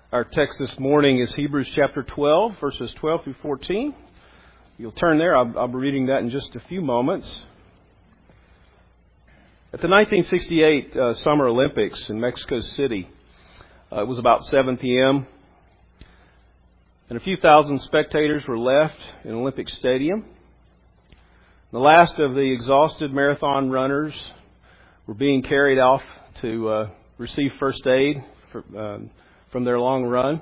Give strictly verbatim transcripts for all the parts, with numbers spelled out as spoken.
Our text this morning is Hebrews chapter twelve, verses twelve through fourteen. You'll turn there. I'll, I'll be reading that in just a few moments. At the nineteen sixty-eight uh, Summer Olympics in Mexico City, uh, it was about seven p.m., and a few thousand spectators were left in Olympic Stadium. The last of the exhausted marathon runners were being carried off to uh, receive first aid for, uh, from their long run.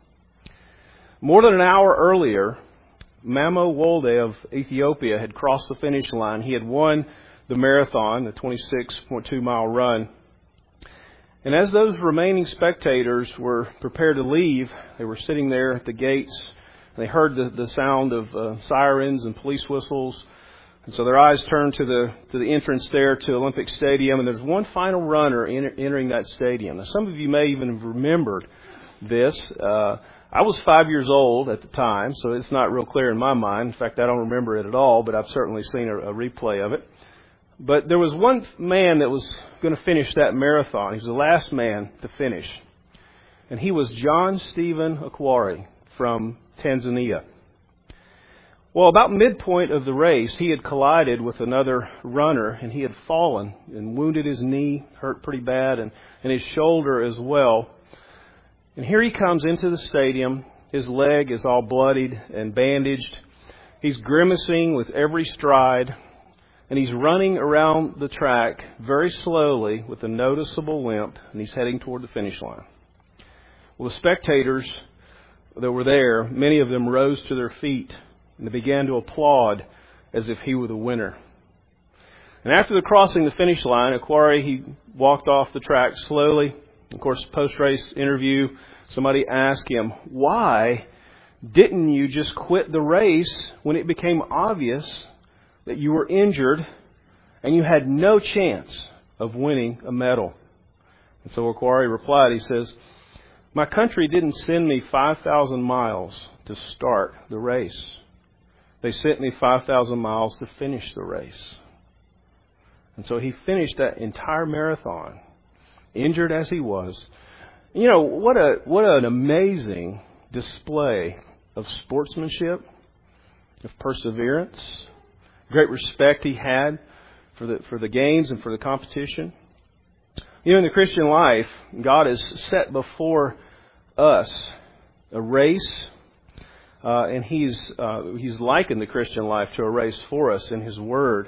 More than an hour earlier, Mamo Wolde of Ethiopia had crossed the finish line. He had won the marathon, the twenty-six point two mile run. And as those remaining spectators were prepared to leave, they were sitting there at the gates. They heard the, the sound of uh, sirens and police whistles. And so their eyes turned to the to the entrance there to Olympic Stadium, and there's one final runner enter, entering that stadium. Now, some of you may even have remembered this. Uh, I was five years old at the time, so it's not real clear in my mind. In fact, I don't remember it at all, but I've certainly seen a, a replay of it. But there was one man that was going to finish that marathon. He was the last man to finish. And he was John Stephen Akhwari from Tanzania. Well, about midpoint of the race, he had collided with another runner, and he had fallen and wounded his knee, hurt pretty bad, and, and his shoulder as well. And here he comes into the stadium. His leg is all bloodied and bandaged. He's grimacing with every stride, and he's running around the track very slowly with a noticeable limp, and he's heading toward the finish line. Well, the spectators that were there, many of them rose to their feet, and they began to applaud as if he were the winner. And after the crossing the finish line, Akhwari, he walked off the track slowly. Of course, post-race interview, somebody asked him, why didn't you just quit the race when it became obvious that you were injured and you had no chance of winning a medal? And so Akhwari replied, he says, my country didn't send me five thousand miles to start the race. They sent me five thousand miles to finish the race. And so he finished that entire marathon, injured as he was. You know, what a what an amazing display of sportsmanship, of perseverance, great respect he had for the for the games and for the competition. You know, in the Christian life, God has set before us a race. Uh, and he's uh, he's likened the Christian life to a race for us in His Word.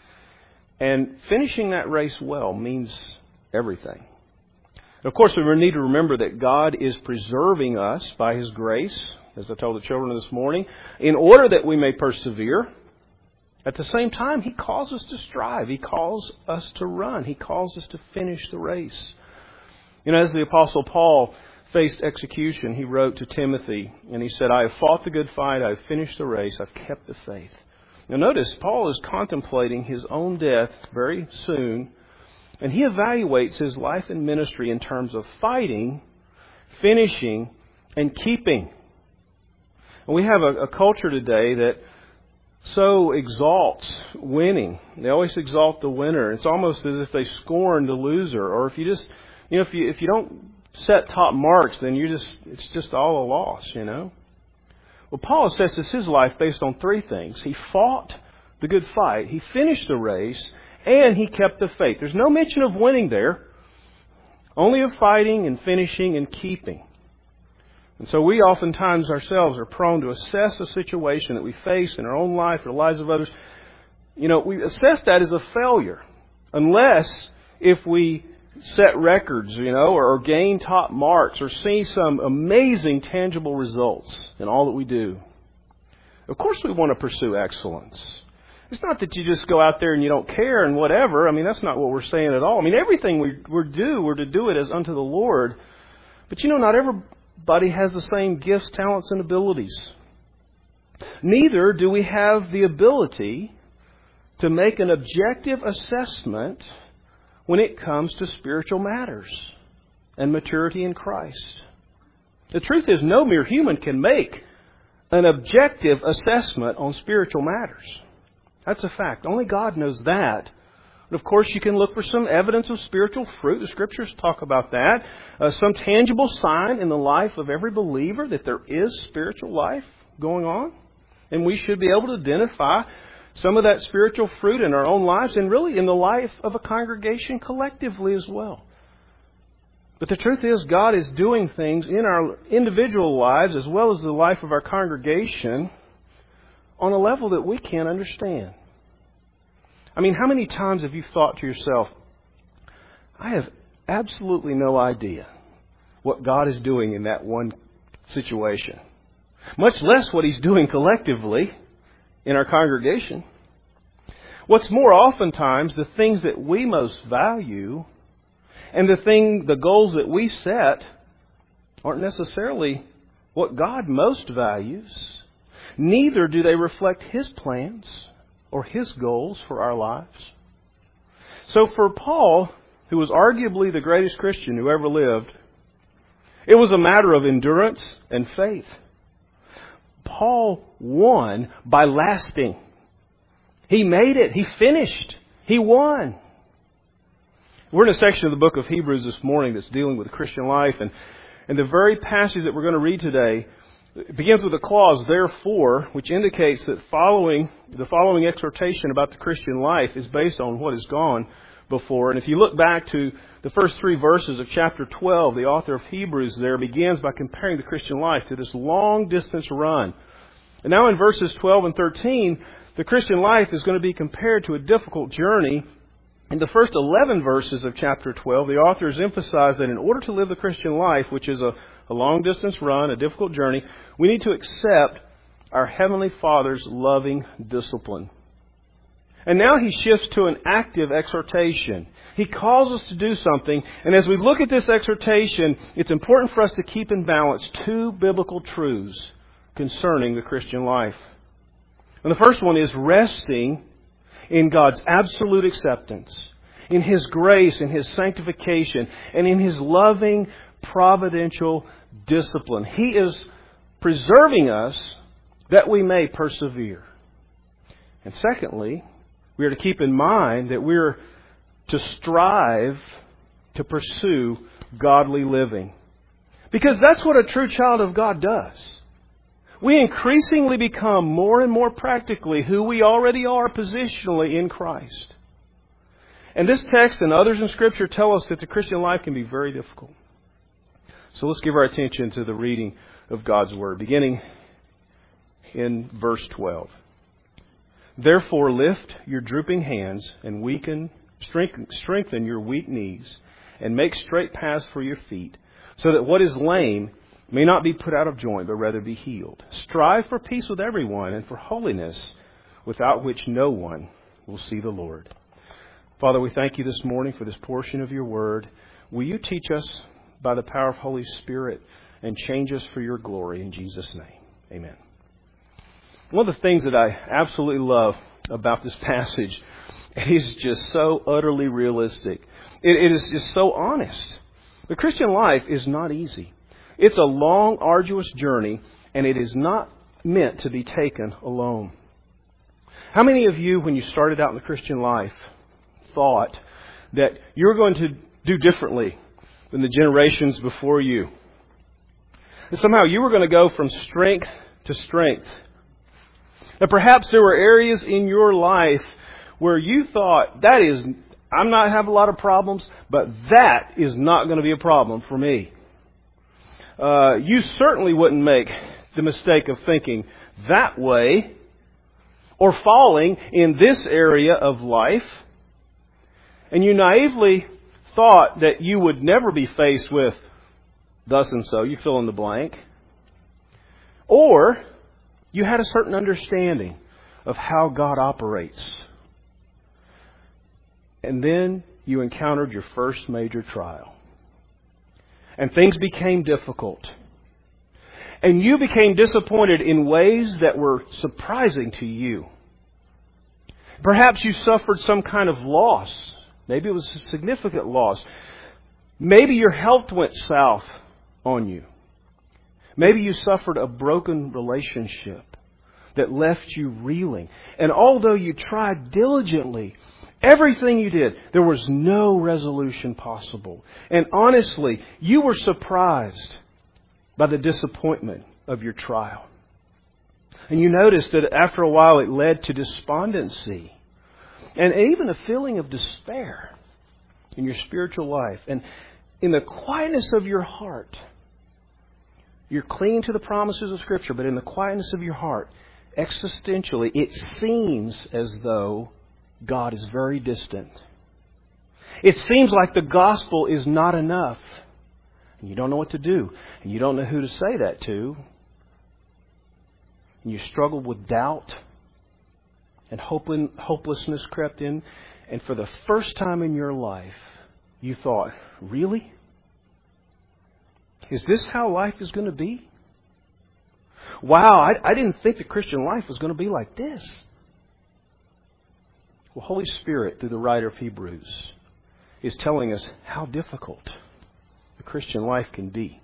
And finishing that race well means everything. Of course, we need to remember that God is preserving us by His grace, as I told the children this morning, in order that we may persevere. At the same time, He calls us to strive. He calls us to run. He calls us to finish the race. You know, as the Apostle Paul faced execution, he wrote to Timothy, and he said, I have fought the good fight, I have finished the race, I've kept the faith. Now notice, Paul is contemplating his own death very soon, and he evaluates his life and ministry in terms of fighting, finishing, and keeping. And we have a, a culture today that so exalts winning. They always exalt the winner. It's almost as if they scorn the loser, or if you just, you know, if you if you don't set top marks, then you just it's just all a loss, you know. Well, Paul assesses his life based on three things. He fought the good fight, he finished the race, and he kept the faith. There's no mention of winning there, only of fighting and finishing and keeping. And so we oftentimes ourselves are prone to assess a situation that we face in our own life or the lives of others. You know, we assess that as a failure, unless if we set records, you know, or, or gain top marks or see some amazing tangible results in all that we do. Of course we want to pursue excellence. It's not that you just go out there and you don't care and whatever. I mean, that's not what we're saying at all. I mean, everything we, we do, we're to do it as unto the Lord. But you know, not everybody has the same gifts, talents, and abilities. Neither do we have the ability to make an objective assessment when it comes to spiritual matters and maturity in Christ. The truth is, no mere human can make an objective assessment on spiritual matters. That's a fact. Only God knows that. Of course, you can look for some evidence of spiritual fruit. The Scriptures talk about that. Uh, some tangible sign in the life of every believer that there is spiritual life going on. And we should be able to identify some of that spiritual fruit in our own lives and really in the life of a congregation collectively as well. But the truth is, God is doing things in our individual lives as well as the life of our congregation on a level that we can't understand. I mean, how many times have you thought to yourself, I have absolutely no idea what God is doing in that one situation, much less what He's doing collectively in our congregation. What's more, oftentimes, the things that we most value and the thing, the goals that we set aren't necessarily what God most values. Neither do they reflect His plans or His goals for our lives. So for Paul, who was arguably the greatest Christian who ever lived, it was a matter of endurance and faith. Paul won by lasting. He made it. He finished. He won. We're in a section of the book of Hebrews this morning that's dealing with Christian life. And, and the very passage that we're going to read today, it begins with a clause, therefore, which indicates that following the following exhortation about the Christian life is based on what has gone before. And if you look back to the first three verses of chapter twelve, the author of Hebrews there begins by comparing the Christian life to this long distance run. And now in verses twelve and thirteen, the Christian life is going to be compared to a difficult journey. In the first eleven verses of chapter twelve, the authors emphasize that in order to live the Christian life, which is a, a long-distance run, a difficult journey, we need to accept our Heavenly Father's loving discipline. And now he shifts to an active exhortation. He calls us to do something, and as we look at this exhortation, it's important for us to keep in balance two biblical truths concerning the Christian life. And the first one is resting in God's absolute acceptance, in His grace, in His sanctification, and in His loving, providential discipline. He is preserving us that we may persevere. And secondly, we are to keep in mind that we are to strive to pursue godly living. Because that's what a true child of God does. We increasingly become more and more practically who we already are positionally in Christ. And this text and others in Scripture tell us that the Christian life can be very difficult. So let's give our attention to the reading of God's Word, beginning in verse twelve. Therefore lift your drooping hands and weaken, strengthen, strengthen your weak knees, and make straight paths for your feet, so that what is lame may not be put out of joint, but rather be healed. Strive for peace with everyone and for holiness, without which no one will see the Lord. Father, we thank you this morning for this portion of your word. Will you teach us by the power of Holy Spirit and change us for your glory in Jesus' name? Amen. One of the things that I absolutely love about this passage is just so utterly realistic. It, it is just so honest. The Christian life is not easy. It's a long, arduous journey, and it is not meant to be taken alone. How many of you, when you started out in the Christian life, thought that you were going to do differently than the generations before you? And somehow you were going to go from strength to strength. And perhaps there were areas in your life where you thought, that is, I'm not have a lot of problems, but that is not going to be a problem for me. Uh, you certainly wouldn't make the mistake of thinking that way or falling in this area of life. And you naively thought that you would never be faced with thus and so, you fill in the blank. Or you had a certain understanding of how God operates. And then you encountered your first major trial. And things became difficult. And you became disappointed in ways that were surprising to you. Perhaps you suffered some kind of loss. Maybe it was a significant loss. Maybe your health went south on you. Maybe you suffered a broken relationship that left you reeling. And although you tried diligently everything you did, there was no resolution possible. And honestly, you were surprised by the disappointment of your trial. And you noticed that after a while it led to despondency and even a feeling of despair in your spiritual life. And in the quietness of your heart, you're clinging to the promises of Scripture, but in the quietness of your heart, existentially, it seems as though God is very distant. It seems like the gospel is not enough. And you don't know what to do. And you don't know who to say that to. And you struggle with doubt. And hopelessness crept in. And for the first time in your life, you thought, really? Is this how life is going to be? Wow, I, I didn't think the Christian life was going to be like this. Well, Holy Spirit, through the writer of Hebrews, is telling us how difficult the Christian life can be.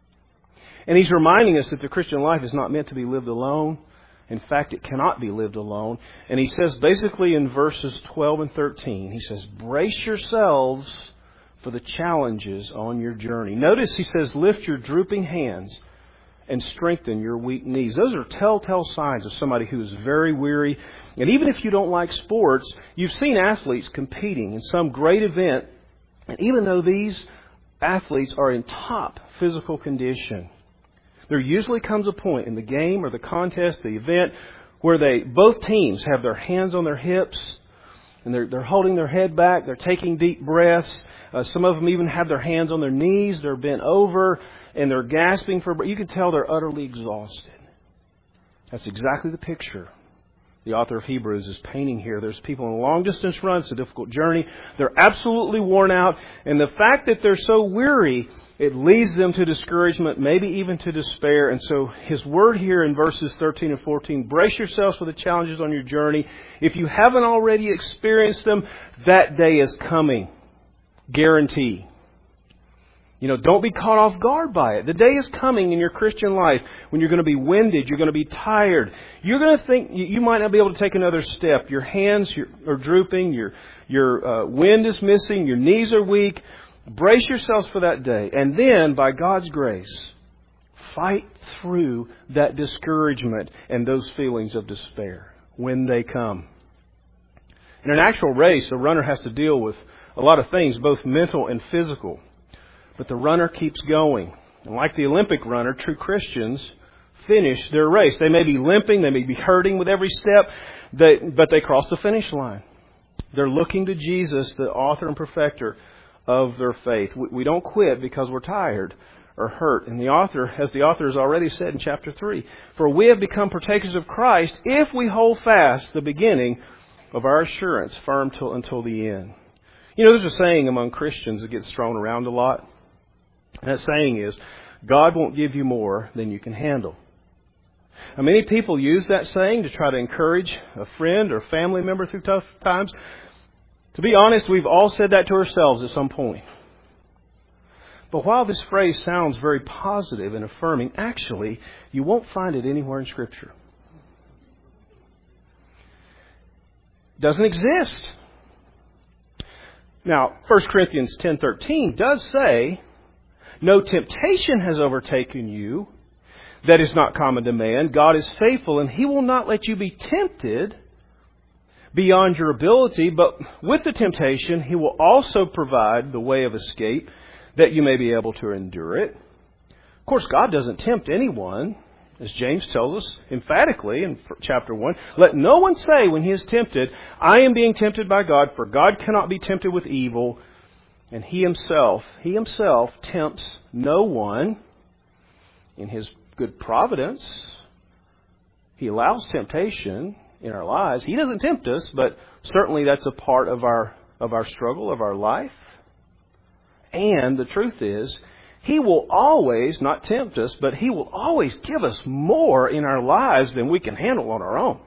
And He's reminding us that the Christian life is not meant to be lived alone. In fact, it cannot be lived alone. And He says basically in verses twelve and thirteen, He says, brace yourselves for the challenges on your journey. Notice He says, lift your drooping hands and strengthen your weak knees. Those are telltale signs of somebody who is very weary. And even if you don't like sports, you've seen athletes competing in some great event. And even though these athletes are in top physical condition, there usually comes a point in the game or the contest, the event, where they both teams have their hands on their hips and they're, they're holding their head back. They're taking deep breaths. Uh, some of them even have their hands on their knees. They're bent over and they're gasping for breath. You can tell they're utterly exhausted. That's exactly the picture the author of Hebrews is painting here. There's people on long distance runs. It's a difficult journey. They're absolutely worn out. And the fact that they're so weary, it leads them to discouragement, maybe even to despair. And so His word here in verses thirteen and fourteen, brace yourselves for the challenges on your journey. If you haven't already experienced them, that day is coming. Guarantee. You know, don't be caught off guard by it. The day is coming in your Christian life when you're going to be winded, you're going to be tired. You're going to think you might not be able to take another step. Your hands are drooping, your your uh, wind is missing, your knees are weak. Brace yourselves for that day. And then, by God's grace, fight through that discouragement and those feelings of despair when they come. In an actual race, a runner has to deal with a lot of things, both mental and physical. But the runner keeps going. And like the Olympic runner, true Christians finish their race. They may be limping, they may be hurting with every step, they, but they cross the finish line. They're looking to Jesus, the author and perfecter of their faith. We, we don't quit because we're tired or hurt. And the author, as the author has already said in chapter three, for we have become partakers of Christ if we hold fast the beginning of our assurance firm till, until the end. You know, there's a saying among Christians that gets thrown around a lot. And that saying is, God won't give you more than you can handle. Now, many people use that saying to try to encourage a friend or family member through tough times. To be honest, we've all said that to ourselves at some point. But while this phrase sounds very positive and affirming, actually, you won't find it anywhere in Scripture. It doesn't exist. Now, First Corinthians ten thirteen does say, no temptation has overtaken you that is not common to man. God is faithful, and He will not let you be tempted beyond your ability, but with the temptation, He will also provide the way of escape that you may be able to endure it. Of course, God doesn't tempt anyone, as James tells us emphatically in chapter one. Let no one say when he is tempted, I am being tempted by God, for God cannot be tempted with evil, and He Himself, He Himself tempts no one. In His good providence, He allows temptation in our lives. He doesn't tempt us, but certainly that's a part of our of our struggle, of our life. And the truth is, He will always not tempt us, but He will always give us more in our lives than we can handle on our own.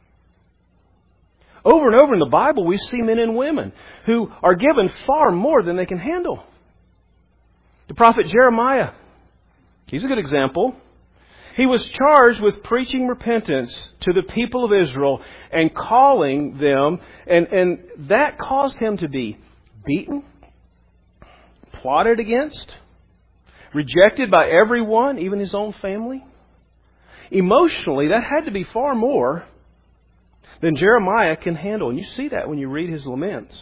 Over and over in the Bible, we see men and women who are given far more than they can handle. The prophet Jeremiah, he's a good example. He was charged with preaching repentance to the people of Israel and calling them, and, and that caused him to be beaten, plotted against, rejected by everyone, even his own family. Emotionally, that had to be far more than Jeremiah can handle. And you see that when you read his laments.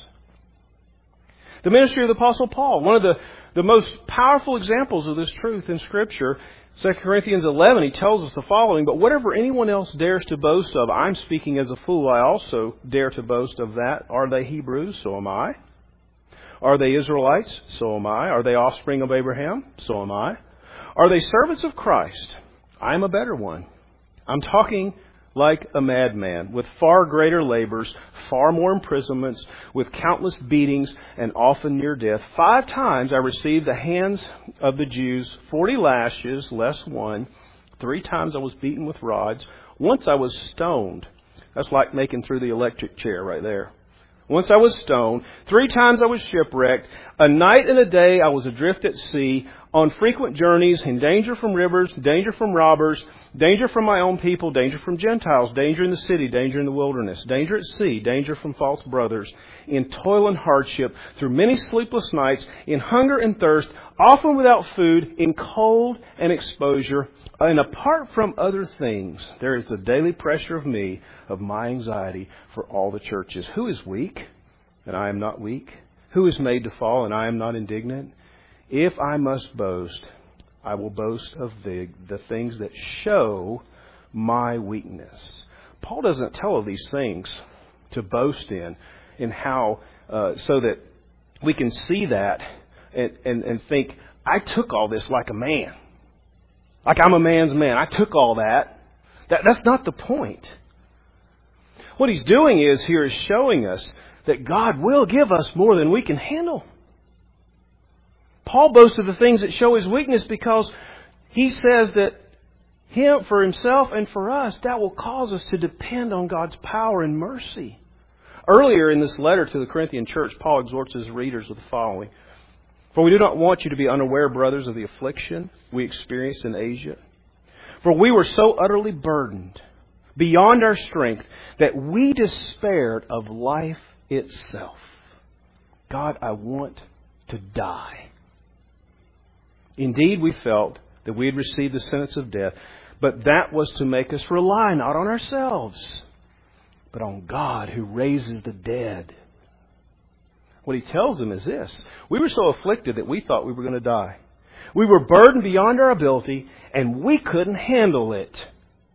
The ministry of the Apostle Paul, one of the, the most powerful examples of this truth in Scripture, Second Corinthians eleven, he tells us the following, "But whatever anyone else dares to boast of, I'm speaking as a fool, I also dare to boast of that. Are they Hebrews? So am I. Are they Israelites? So am I. Are they offspring of Abraham? So am I. Are they servants of Christ? I am a better one. I'm talking like a madman, with far greater labors, far more imprisonments, with countless beatings, and often near death. Five times I received the hands of the Jews, forty lashes, less one. Three times I was beaten with rods. Once I was stoned." That's like making through the electric chair right there. "Once I was stoned. Three times I was shipwrecked. A night and a day I was adrift at sea, on frequent journeys, in danger from rivers, danger from robbers, danger from my own people, danger from Gentiles, danger in the city, danger in the wilderness, danger at sea, danger from false brothers, in toil and hardship, through many sleepless nights, in hunger and thirst, often without food, in cold and exposure. And apart from other things, there is a daily pressure of me, of my anxiety for all the churches. Who is weak, and I am not weak? Who is made to fall, and I am not indignant? If I must boast, I will boast of the, the things that show my weakness." Paul doesn't tell of these things to boast in, in how, uh, so that we can see that and, and, and think, I took all this like a man. Like I'm a man's man. I took all that. that. That's not the point. What he's doing is here is showing us that God will give us more than we can handle. Paul boasts of the things that show his weakness because he says that him, for himself and for us, that will cause us to depend on God's power and mercy. Earlier in this letter to the Corinthian church, Paul exhorts his readers with the following: "For we do not want you to be unaware, brothers, of the affliction we experienced in Asia. For we were so utterly burdened, beyond our strength, that we despaired of life itself." God, I want to die. "Indeed, we felt that we had received the sentence of death, but that was to make us rely not on ourselves, but on God who raises the dead." What he tells them is this: we were so afflicted that we thought we were going to die. We were burdened beyond our ability, and we couldn't handle it.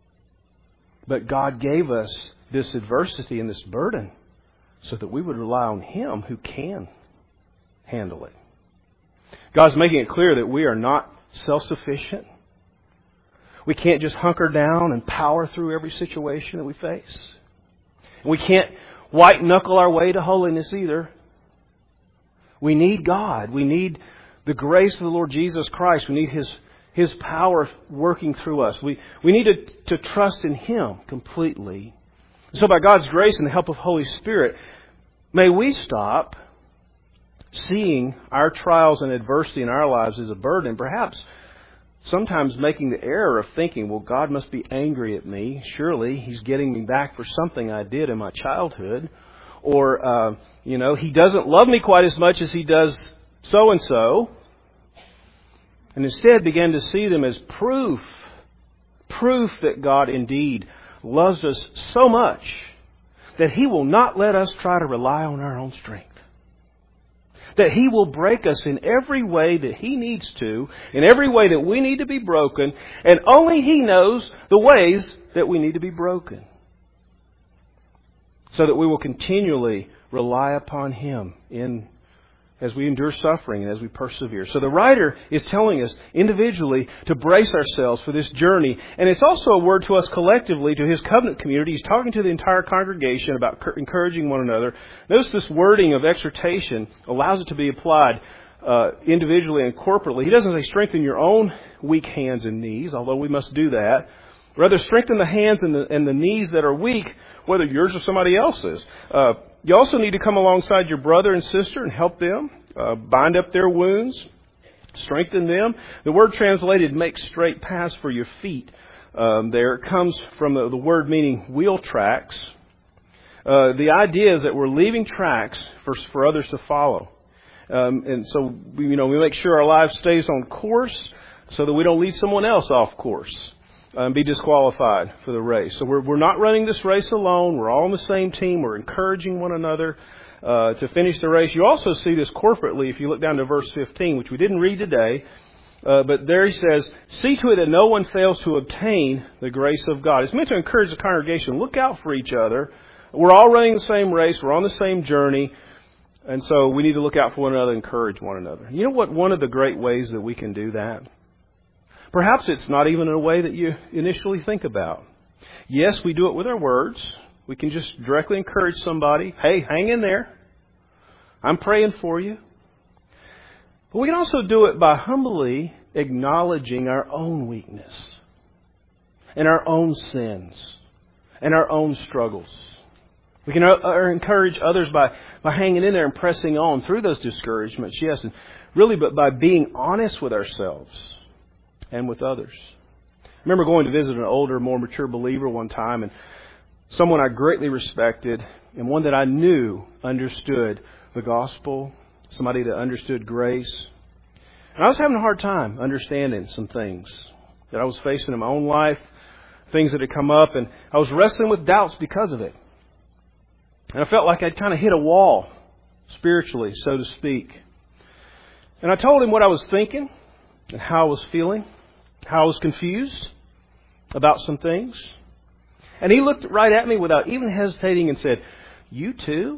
But God gave us this adversity and this burden so that we would rely on Him who can handle it. God's making it clear that we are not self-sufficient. We can't just hunker down and power through every situation that we face. We can't white-knuckle our way to holiness either. We need God. We need the grace of the Lord Jesus Christ. We need His, His power working through us. We, we need to, to trust in Him completely. So by God's grace and the help of Holy Spirit, may we stop seeing our trials and adversity in our lives as a burden, perhaps sometimes making the error of thinking, well, God must be angry at me. Surely He's getting me back for something I did in my childhood. Or, uh, you know, He doesn't love me quite as much as He does so-and-so. And instead began to see them as proof, proof that God indeed loves us so much that He will not let us try to rely on our own strength. That He will break us in every way that He needs to, in every way that we need to be broken, and only He knows the ways that we need to be broken. So that we will continually rely upon Him in as we endure suffering and as we persevere. So the writer is telling us individually to brace ourselves for this journey. And it's also a word to us collectively, to his covenant community. He's talking to the entire congregation about encouraging one another. Notice this wording of exhortation allows it to be applied uh, individually and corporately. He doesn't say strengthen your own weak hands and knees, although we must do that. Rather, strengthen the hands and the, and the knees that are weak, whether yours or somebody else's. Uh, you also need to come alongside your brother and sister and help them, uh, bind up their wounds, Strengthen them. The word translated make straight paths for your feet um, there comes from the, the word meaning wheel tracks. Uh, the idea is that we're leaving tracks for, for others to follow. Um, and so, we, you know, we make sure our life stays on course so that we don't lead someone else off course and be disqualified for the race. So we're, we're not running this race alone. We're all on the same team. We're encouraging one another uh, to finish the race. You also see this corporately if you look down to verse fifteen, which we didn't read today. Uh, but there he says, see to it that no one fails to obtain the grace of God. It's meant to encourage the congregation. Look out for each other. We're all running the same race. We're on the same journey. And so we need to look out for one another and encourage one another. You know what? One of the great ways that we can do that? Perhaps it's not even in a way that you initially think about. Yes, we do it with our words. We can just directly encourage somebody. Hey, hang in there. I'm praying for you. But we can also do it by humbly acknowledging our own weakness and our own sins and our own struggles. We can encourage others by, by hanging in there and pressing on through those discouragements, yes, and really but by being honest with ourselves and with others. I remember going to visit an older, more mature believer one time, and someone I greatly respected and one that I knew understood the gospel, somebody that understood grace. And I was having a hard time understanding some things that I was facing in my own life, things that had come up, and I was wrestling with doubts because of it. And I felt like I'd kind of hit a wall, spiritually, so to speak. And I told him what I was thinking and how I was feeling, how I was confused about some things. And he looked right at me without even hesitating and said, "You too?"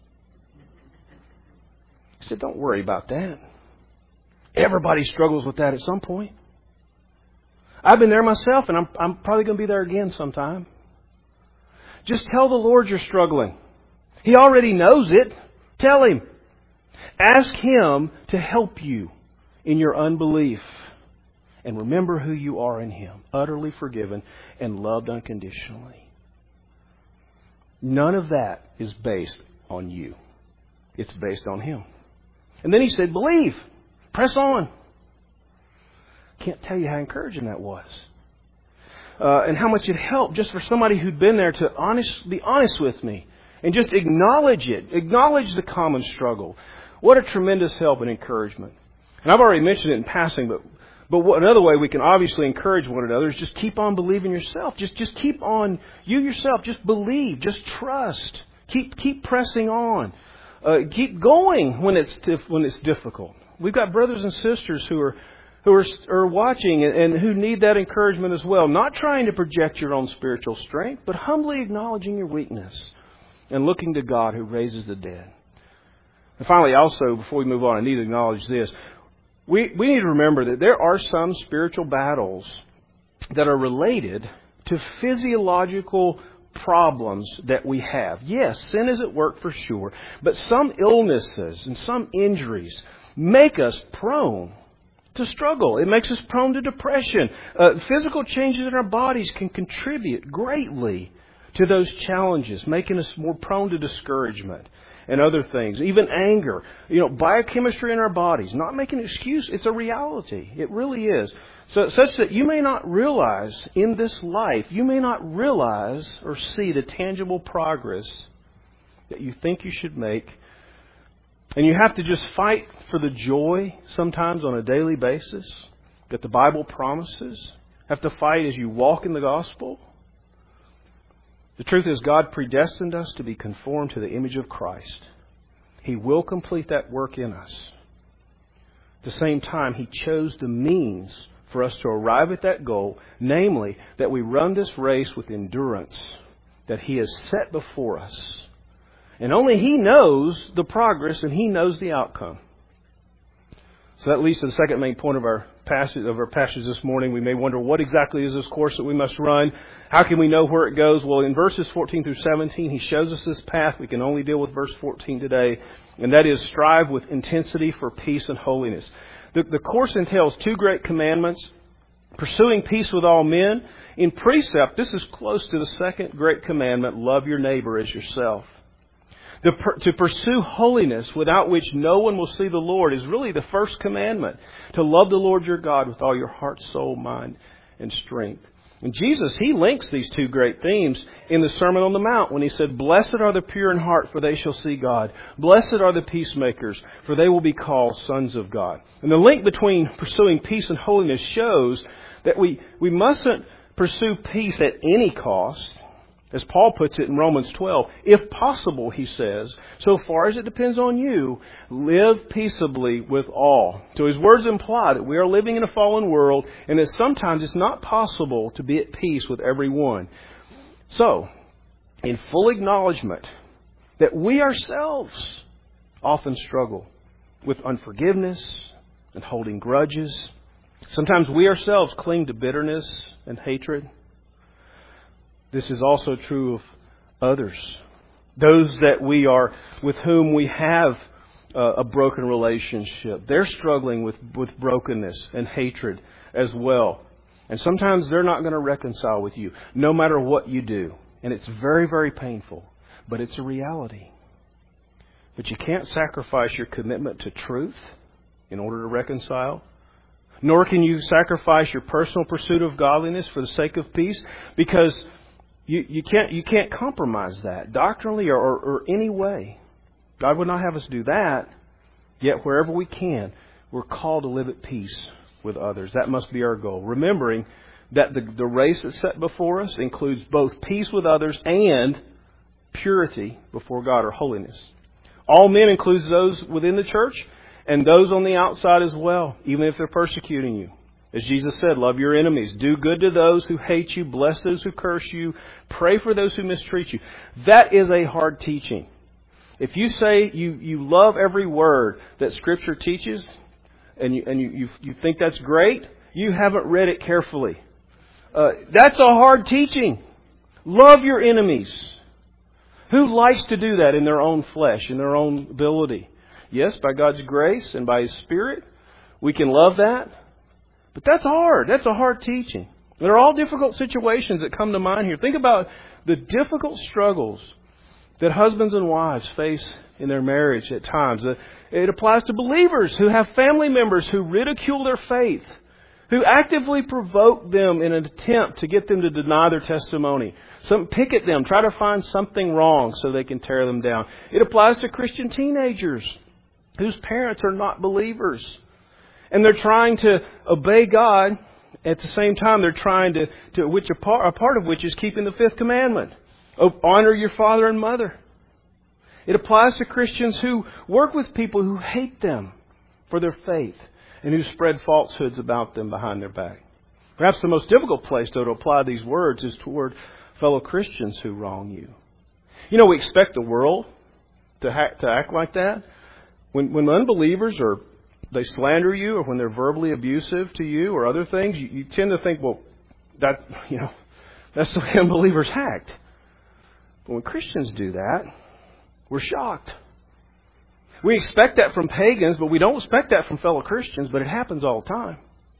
I said, "Don't worry about that. Everybody struggles with that at some point. I've been there myself, and I'm, I'm probably going to be there again sometime. Just tell the Lord you're struggling. He already knows it. Tell Him. Ask Him to help you in your unbelief. And remember who you are in Him, utterly forgiven and loved unconditionally. None of that is based on you. It's based on Him." And then he said, "Believe. Press on." Can't tell you how encouraging that was. Uh, and how much it helped just for somebody who'd been there to honest, be honest with me. And just acknowledge it. Acknowledge the common struggle. What a tremendous help and encouragement. And I've already mentioned it in passing, but but what, another way we can obviously encourage one another is just keep on believing yourself. Just just keep on, you yourself, just believe. Just trust. Keep keep pressing on. Uh, keep going when it's when it's difficult. We've got brothers and sisters who are who are, are watching and, and who need that encouragement as well. Not trying to project your own spiritual strength, but humbly acknowledging your weakness and looking to God who raises the dead. And finally, also, before we move on, I need to acknowledge this. We, we need to remember that there are some spiritual battles that are related to physiological problems that we have. Yes, sin is at work for sure, but some illnesses and some injuries make us prone to struggle. It makes us prone to depression. Uh, physical changes in our bodies can contribute greatly to those challenges, making us more prone to discouragement and other things, even anger. You know, biochemistry in our bodies, not making an excuse, it's a reality. It really is. So, such that you may not realize in this life, you may not realize or see the tangible progress that you think you should make. And you have to just fight for the joy sometimes on a daily basis that the Bible promises. Have to fight as you walk in the gospel. The truth is, God predestined us to be conformed to the image of Christ. He will complete that work in us. At the same time, He chose the means for us to arrive at that goal, namely, that we run this race with endurance that He has set before us. And only He knows the progress and He knows the outcome. So that leads to the second main point of our passage of our passage this morning. We may wonder, what exactly is this course that we must run? How can we know where it goes? Well, in verses fourteen through seventeen, He shows us this path. We can only deal with verse fourteen today. And that is, strive with intensity for peace and holiness. The, the course entails two great commandments. Pursuing peace with all men. In precept, this is close to the second great commandment, love your neighbor as yourself. The per, to pursue holiness without which no one will see the Lord is really the first commandment. To love the Lord your God with all your heart, soul, mind, and strength. And Jesus, He links these two great themes in the Sermon on the Mount when He said, "Blessed are the pure in heart, for they shall see God. Blessed are the peacemakers, for they will be called sons of God." And the link between pursuing peace and holiness shows that we, we mustn't pursue peace at any cost. As Paul puts it in Romans twelve, if possible, he says, so far as it depends on you, live peaceably with all. So his words imply that we are living in a fallen world and that sometimes it's not possible to be at peace with everyone. So, in full acknowledgement that we ourselves often struggle with unforgiveness and holding grudges, sometimes we ourselves cling to bitterness and hatred. This is also true of others. Those that we are, with whom we have uh, a broken relationship. They're struggling with, with brokenness and hatred as well. And sometimes they're not going to reconcile with you, no matter what you do. And it's very, very painful. But it's a reality. But you can't sacrifice your commitment to truth in order to reconcile. Nor can you sacrifice your personal pursuit of godliness for the sake of peace, because You, you can't you can't compromise that doctrinally or, or, or any way. God would not have us do that. Yet wherever we can, we're called to live at peace with others. That must be our goal. Remembering that the, the race that's set before us includes both peace with others and purity before God, or holiness. All men includes those within the church and those on the outside as well, even if they're persecuting you. As Jesus said, love your enemies. Do good to those who hate you. Bless those who curse you. Pray for those who mistreat you. That is a hard teaching. If you say you, you love every word that Scripture teaches and you, and you, you, you think that's great, you haven't read it carefully. Uh, that's a hard teaching. Love your enemies. Who likes to do that in their own flesh, in their own ability? Yes, by God's grace and by His Spirit, we can love that. But that's hard. That's a hard teaching. There are all difficult situations that come to mind here. Think about the difficult struggles that husbands and wives face in their marriage at times. It applies to believers who have family members who ridicule their faith, who actively provoke them in an attempt to get them to deny their testimony. Some pick at them, try to find something wrong so they can tear them down. It applies to Christian teenagers whose parents are not believers. And they're trying to obey God. At the same time, they're trying to, to which a part, a part of which is keeping the fifth commandment. Honor your father and mother. It applies to Christians who work with people who hate them for their faith and who spread falsehoods about them behind their back. Perhaps the most difficult place, though, to apply these words is toward fellow Christians who wrong you. You know, we expect the world to, ha- to act like that. When, when unbelievers are they slander you, or when they're verbally abusive to you, or other things, you, you tend to think, well, that you know, that's the way unbelievers act. But when Christians do that, we're shocked. We expect that from pagans, but we don't expect that from fellow Christians. But it happens all the time.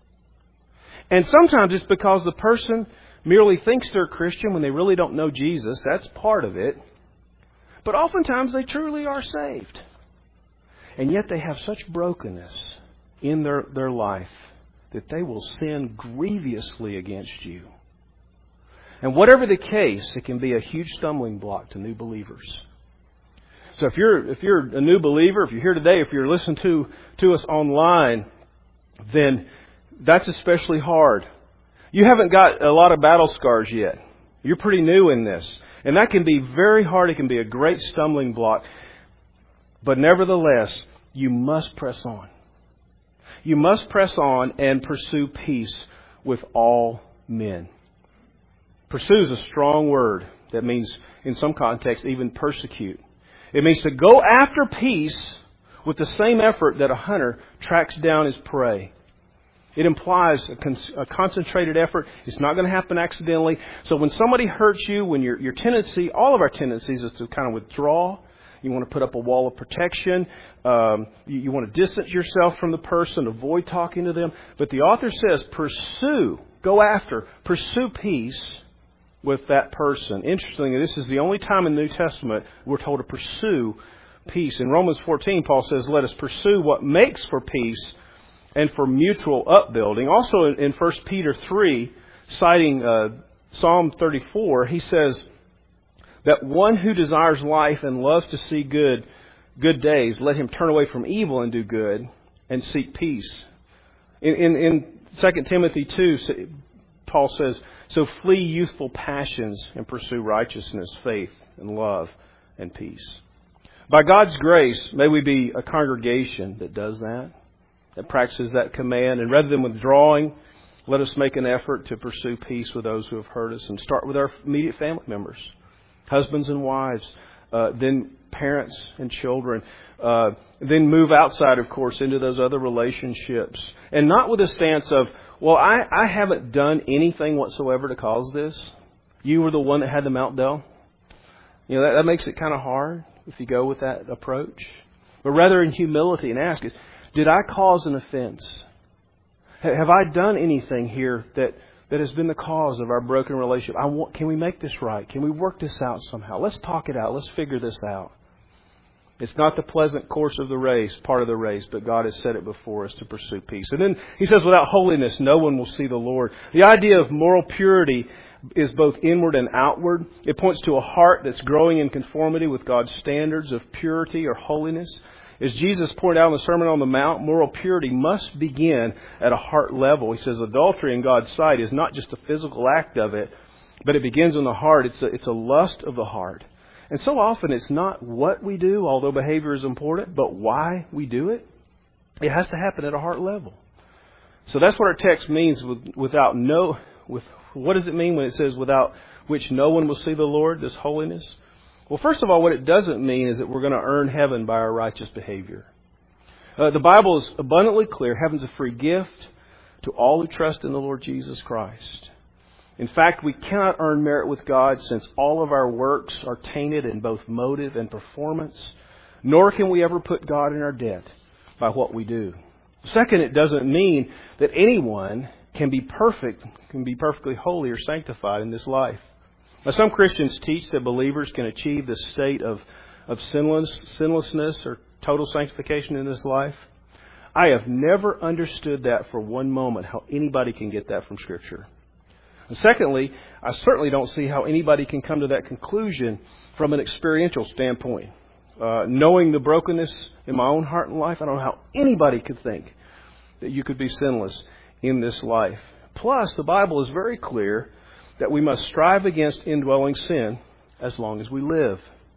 And sometimes it's because the person merely thinks they're a Christian when they really don't know Jesus. That's part of it. But oftentimes they truly are saved. And yet they have such brokenness in their, their life that they will sin grievously against you. And whatever the case, it can be a huge stumbling block to new believers. So if you're if you're a new believer, if you're here today, if you're listening to, to us online, then that's especially hard. You haven't got a lot of battle scars yet. You're pretty new in this. And that can be very hard. It can be a great stumbling block. But nevertheless, you must press on. You must press on and pursue peace with all men. Pursue is a strong word that means, in some contexts, even persecute. It means to go after peace with the same effort that a hunter tracks down his prey. It implies a, con- a concentrated effort. It's not going to happen accidentally. So when somebody hurts you, when your your tendency, all of our tendencies is to kind of withdraw. You want to put up a wall of protection. Um, you, you want to distance yourself from the person, avoid talking to them. But the author says, pursue, go after, pursue peace with that person. Interestingly, this is the only time in the New Testament we're told to pursue peace. In Romans fourteen, Paul says, let us pursue what makes for peace and for mutual upbuilding. Also in, in First Peter three, citing uh, Psalm thirty-four, he says that one who desires life and loves to see good, good days, let him turn away from evil and do good and seek peace. In, in, in Second Timothy two, Paul says, so flee youthful passions and pursue righteousness, faith, and love, and peace. By God's grace, may we be a congregation that does that, that practices that command. And rather than withdrawing, let us make an effort to pursue peace with those who have hurt us and start with our immediate family members, husbands and wives, uh, then parents and children. Uh, then move outside, of course, into those other relationships. And not with a stance of, well, I, I haven't done anything whatsoever to cause this. You were the one that had the meltdown. You know, that, that makes it kind of hard if you go with that approach. But rather in humility and ask, is, did I cause an offense? Have I done anything here that, that has been the cause of our broken relationship? I want, can we make this right? Can we work this out somehow? Let's talk it out. Let's figure this out. It's not the pleasant course of the race, part of the race, but God has set it before us to pursue peace. And then he says, without holiness, no one will see the Lord. The idea of moral purity is both inward and outward. It points to a heart that's growing in conformity with God's standards of purity or holiness. As Jesus pointed out in the Sermon on the Mount, moral purity must begin at a heart level. He says adultery in God's sight is not just a physical act of it, but it begins in the heart. It's a, it's a lust of the heart. And so often it's not what we do, although behavior is important, but why we do it. It has to happen at a heart level. So that's what our text means with, without no, with, what does it mean when it says without which no one will see the Lord, this holiness? Well, first of all, what it doesn't mean is that we're going to earn heaven by our righteous behavior. Uh, the Bible is abundantly clear. Heaven's a free gift to all who trust in the Lord Jesus Christ. In fact, we cannot earn merit with God since all of our works are tainted in both motive and performance, nor can we ever put God in our debt by what we do. Second, it doesn't mean that anyone can be perfect, can be perfectly holy or sanctified in this life. Now, some Christians teach that believers can achieve this state of, of sinless, sinlessness or total sanctification in this life. I have never understood that for one moment, how anybody can get that from Scripture. And secondly, I certainly don't see how anybody can come to that conclusion from an experiential standpoint. Uh, knowing the brokenness in my own heart and life, I don't know how anybody could think that you could be sinless in this life. Plus, the Bible is very clear that we must strive against indwelling sin as long as we live.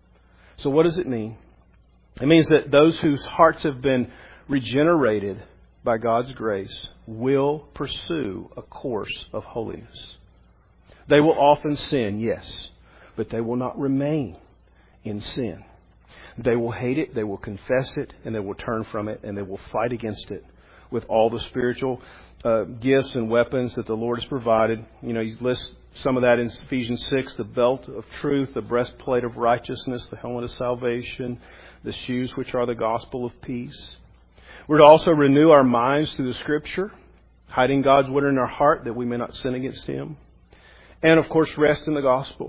So what does it mean? It means that those whose hearts have been regenerated by God's grace will pursue a course of holiness. They will often sin, yes, but they will not remain in sin. They will hate it, they will confess it, and they will turn from it, and they will fight against it with all the spiritual uh, gifts and weapons that the Lord has provided. You know, you list some of that in Ephesians six, the belt of truth, the breastplate of righteousness, the helmet of salvation, the shoes which are the gospel of peace. We're to also renew our minds through the Scripture, hiding God's word in our heart that we may not sin against Him. And, of course, rest in the gospel.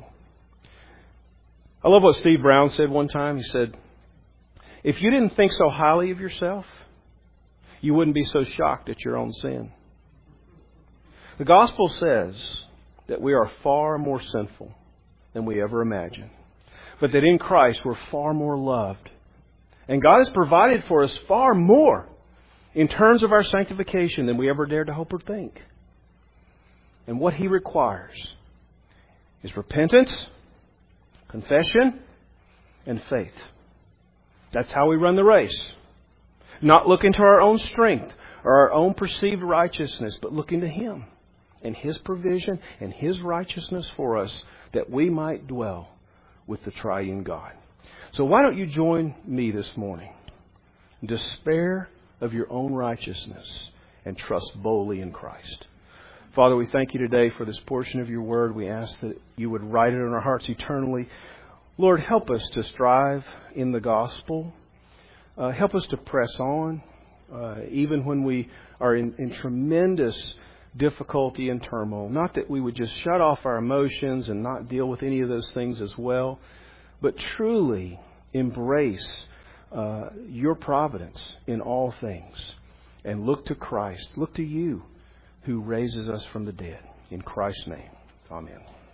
I love what Steve Brown said one time. He said, if you didn't think so highly of yourself, you wouldn't be so shocked at your own sin. The gospel says that we are far more sinful than we ever imagined, but that in Christ we're far more loved. And God has provided for us far more in terms of our sanctification than we ever dared to hope or think. And what He requires is repentance, confession, and faith. That's how we run the race. Not looking to our own strength or our own perceived righteousness, but looking to Him and His provision and His righteousness for us, that we might dwell with the triune God. So why don't you join me this morning? Despair of your own righteousness and trust boldly in Christ. Father, we thank You today for this portion of Your Word. We ask that You would write it in our hearts eternally. Lord, help us to strive in the gospel. Uh, help us to press on, uh, even when we are in, in tremendous difficulty and turmoil. Not that we would just shut off our emotions and not deal with any of those things as well, but truly embrace uh, your providence in all things and look to Christ. Look to you who raises us from the dead. In Christ's name, amen.